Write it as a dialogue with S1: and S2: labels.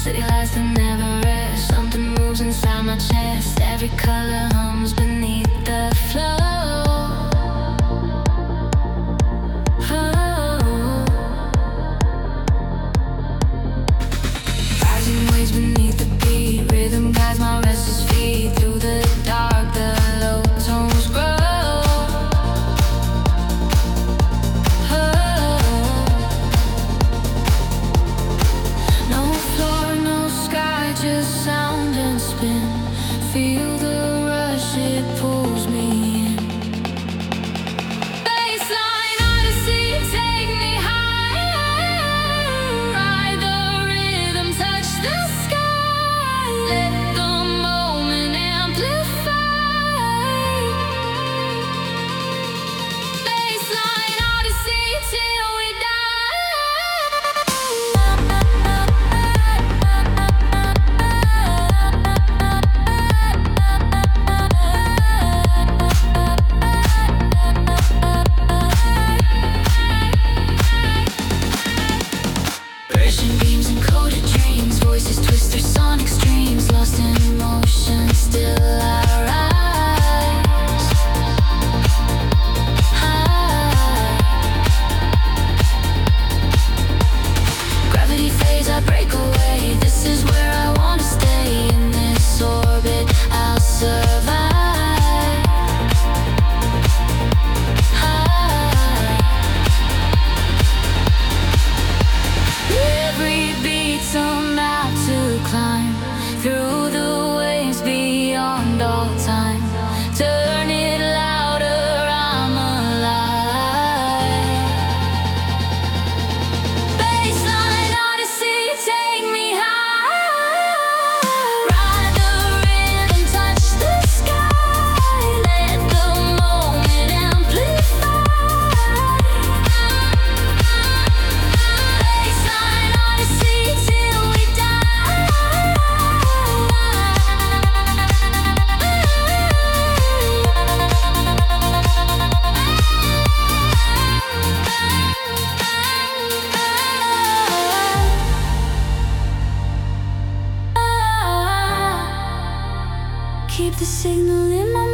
S1: City lights that never rest. Something moves inside my chest. Every color hums beneath the flow. Rising waves beneath the beat. Rhythm guides my restless feet. Through the dark, the low tones grow. Just sound and spin. Feel the rush, it pulls me in. Baseline odyssey, take me higher. Ride the rhythm, touch the sky. Let the moment amplify. Baseline odyssey till we die. Beams and coded dreams, voices twist their sonic streams. Lost in motion, still I rise high. Gravity fades, I break away. This is where I wanna stay. In this orbit, I'll survive. Every beat's a map to climb. Through the waves beyond all time. Turn it louder, I'm alive. Baseline odyssey, take me high. Ride the rhythm, touch the sky. Let the moment amplify. Baseline odyssey till we die. Keep the signal in my